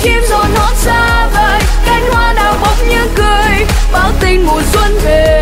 chim rộn hót xa vời, cánh hoa đào bỗng như cười, báo tin mùa xuân về.